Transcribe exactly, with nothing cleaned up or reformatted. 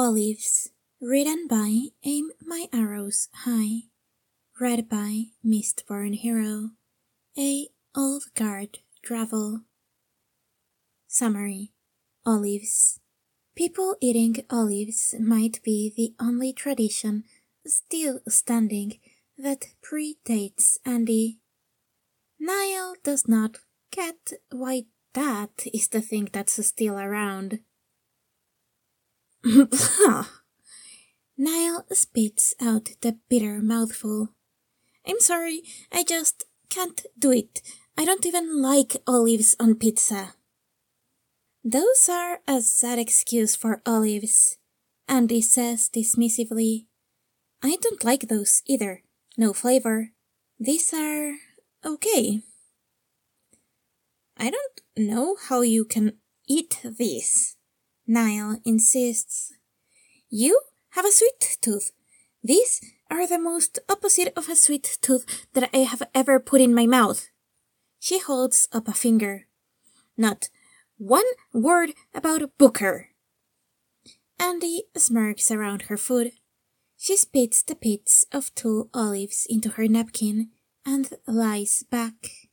Olives, written by Aim My Arrows High, read by Mistborn Hero, a Old Guard Travel. Summary: Olives. People eating olives might be the only tradition still standing that predates Andy. Niall does not get why that is the thing that's still around. Niall spits out the bitter mouthful. I'm sorry, I just can't do it. I don't even like olives on pizza. Those are a sad excuse for olives, Andy says dismissively. I don't like those either. No flavor. These are okay. I don't know how you can eat these, Niall insists. You have a sweet tooth. These are the most opposite of a sweet tooth that I have ever put in my mouth. She holds up a finger. Not one word about Booker. Andy smirks around her food. She spits the pits of two olives into her napkin and lies back.